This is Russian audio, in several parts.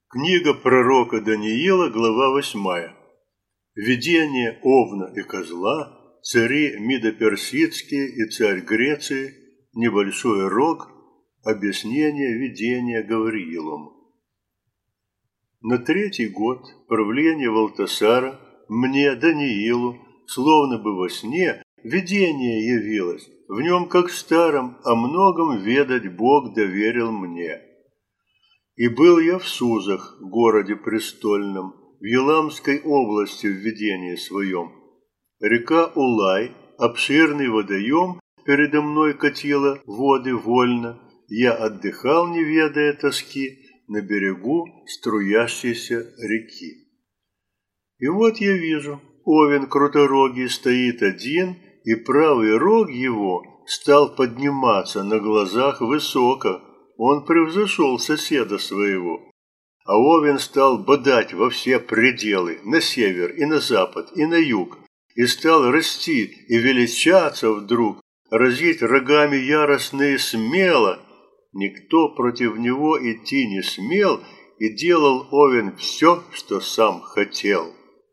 Книга пророка Даниила, глава 8. Видение Овна и Козла, цари Мидо-Персидские и царь Греции, небольшой рог, объяснение видения Гавриилом. На 3-й год правления Валтасара мне, Даниилу, словно бы во сне, видение явилось, в нем, как в старом, о многом ведать Бог доверил мне. И был я в Сузах, городе престольном, в Еламской области в видении своем. Река Улай, обширный водоем, передо мной катила воды вольно. Я отдыхал, не ведая тоски, на берегу струящейся реки. И вот я вижу, Овен круторогий стоит один, и правый рог его стал подниматься на глазах высоко. Он превзошел соседа своего, а Овен стал бодать во все пределы, на север и на запад и на юг, и стал расти и величаться вдруг, разить рогами яростно и смело. Никто против него идти не смел, и делал Овен все, что сам хотел.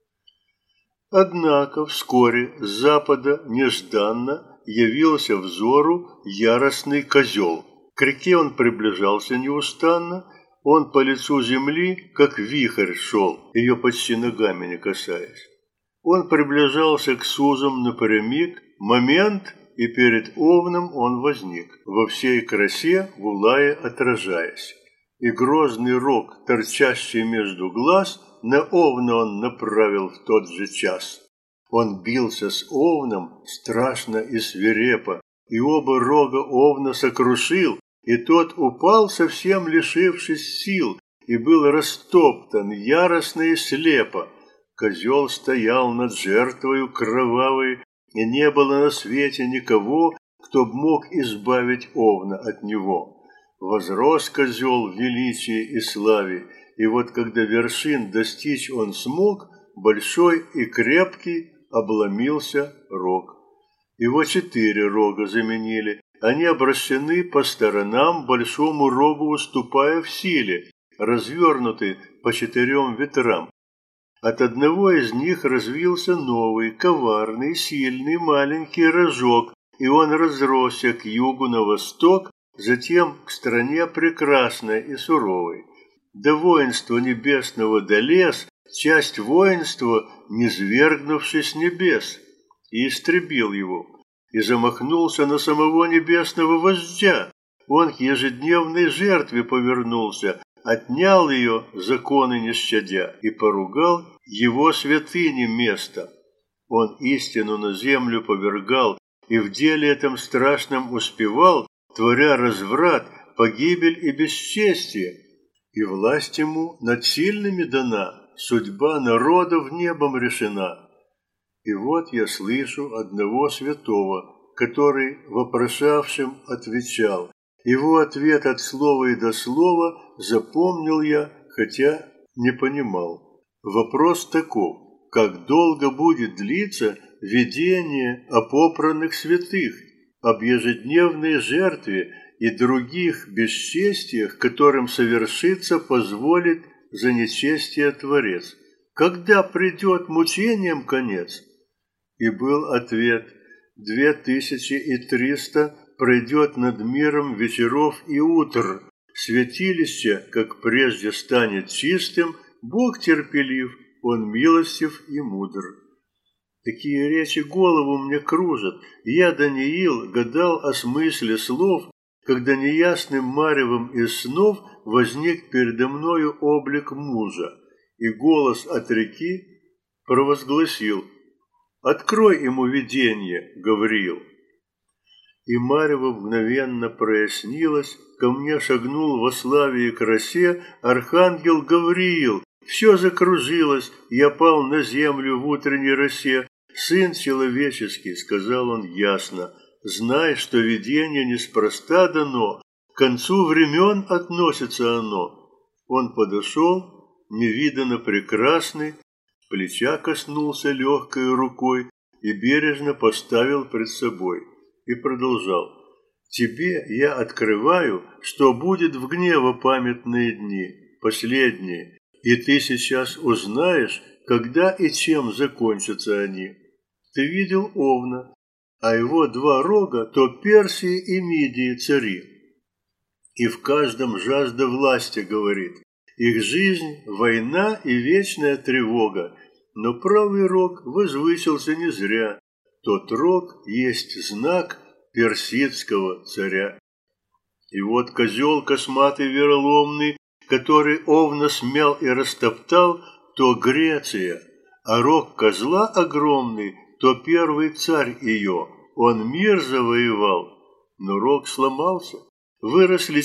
Однако вскоре с запада нежданно явился взору яростный козел. К реке он приближался неустанно, он по лицу земли, как вихрь шел, ее почти ногами не касаясь. Он приближался к Сузам напрямик, момент, и перед Овном он возник, во всей красе в Улае отражаясь. И грозный рог, торчащий между глаз, на Овна он направил в тот же час. Он бился с Овном страшно и свирепо, и оба рога Овна сокрушил, и тот упал, совсем лишившись сил, и был растоптан яростно и слепо. Козел стоял над жертвою кровавой, и не было на свете никого, кто б мог избавить Овна от него. Возрос козел в величии и славе, и вот когда вершин достичь он смог, большой и крепкий обломился рог. Его 4 рога заменили. Они обращены по сторонам, большому рогу уступая в силе, развернуты по 4 ветрам. От одного из них развился новый, коварный, сильный, маленький рожок, и он разросся к югу на восток, затем к стране прекрасной и суровой. До воинства небесного долез, часть воинства, низвергнувшись с небес, и истребил его. И замахнулся на самого небесного вождя. Он к ежедневной жертве повернулся, отнял ее, законы не щадя, и поругал его святыне место. Он истину на землю повергал, и в деле этом страшном успевал, творя разврат, погибель и бесчестие. И власть ему над сильными дана, судьба народов небом решена. И вот я слышу одного святого, который вопрошавшим отвечал. Его ответ от слова и до слова запомнил я, хотя не понимал. Вопрос таков: как долго будет длиться видение о попранных святых, об ежедневной жертве и других бесчестиях, которым совершиться позволит за нечестие Творец? Когда придет мучениям конец? И был ответ: 2300 пройдет над миром вечеров и утр. Святилище, как прежде, станет чистым, Бог терпелив, Он милостив и мудр. Такие речи голову мне кружат. Я, Даниил, гадал о смысле слов, когда неясным маревом из снов возник передо мною облик мужа, и голос от реки провозгласил: «Открой ему видение, Гавриил». И марево мгновенно прояснилось, ко мне шагнул во славе и красе архангел Гавриил. Все закружилось, я пал на землю в утренней росе. «Сын человеческий», — сказал он ясно, — «знай, что видение неспроста дано, к концу времен относится оно». Он подошел, невиданно прекрасный, плеча коснулся легкой рукой и бережно поставил пред собой. И продолжал: «Тебе я открываю, что будет в гнево памятные дни. последние, и ты сейчас узнаешь, когда и чем закончатся они. Ты видел Овна, а его два рога то Персии и Мидии цари. И в каждом жажда власти, говорит. Их жизнь – война и вечная тревога, но правый рог возвысился не зря. Тот рог есть знак персидского царя. И вот козел косматый вероломный, который Овна смял и растоптал, то Греция, а рог козла огромный, то первый царь ее, он мир завоевал, но рог сломался. Выросли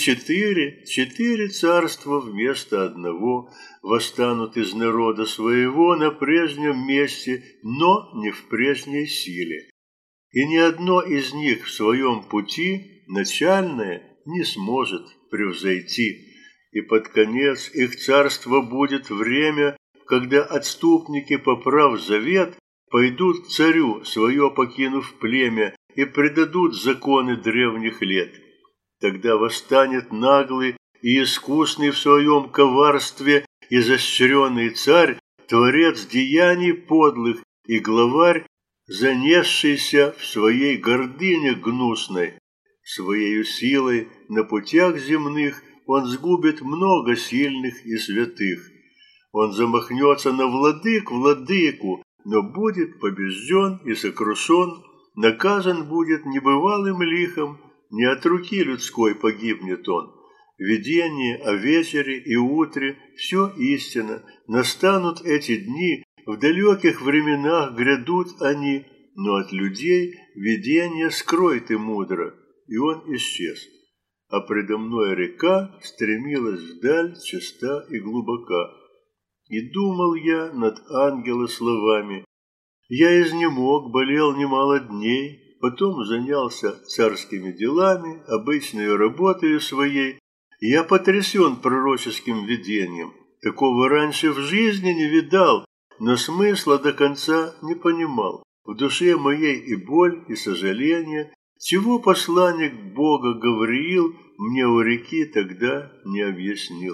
четыре царства вместо одного, восстанут из народа своего на прежнем месте, но не в прежней силе. И ни одно из них в своем пути начальное не сможет превзойти. И под конец их царства будет время, когда отступники, поправ завет, пойдут к царю, свое покинув племя, и предадут законы древних лет. Тогда восстанет наглый и искусный в своем коварстве изощренный царь, творец деяний подлых и главарь, занесшийся в своей гордыне гнусной. Своею силой на путях земных он сгубит много сильных и святых. Он замахнется на владыку, но будет побежден и сокрушен, наказан будет небывалым лихом, не от руки людской погибнет он. Видение о вечере и утре – все истина. Настанут эти дни, в далеких временах грядут они, но от людей видение скрой ты мудро. И он исчез. А предо мной река стремилась вдаль, чиста и глубока. И думал я над ангела словами. Я изнемог, болел немало дней, потом занялся царскими делами, обычной работой своей. Я потрясен пророческим видением. Такого раньше в жизни не видал, но смысла до конца не понимал. В душе моей и боль, и сожаление. Чего посланник Бога Гавриил мне у реки тогда не объяснил.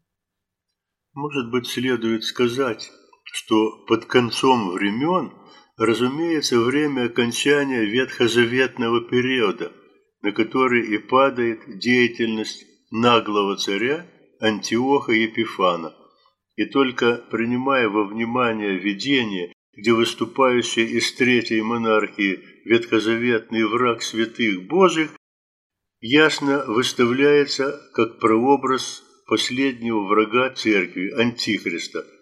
Может быть, следует сказать, что под концом времен, разумеется, время окончания ветхозаветного периода, на который и падает деятельность наглого царя Антиоха Епифана. И только принимая во внимание видение, где выступающий из третьей монархии ветхозаветный враг святых Божьих ясно выставляется как прообраз последнего врага церкви, Антихриста.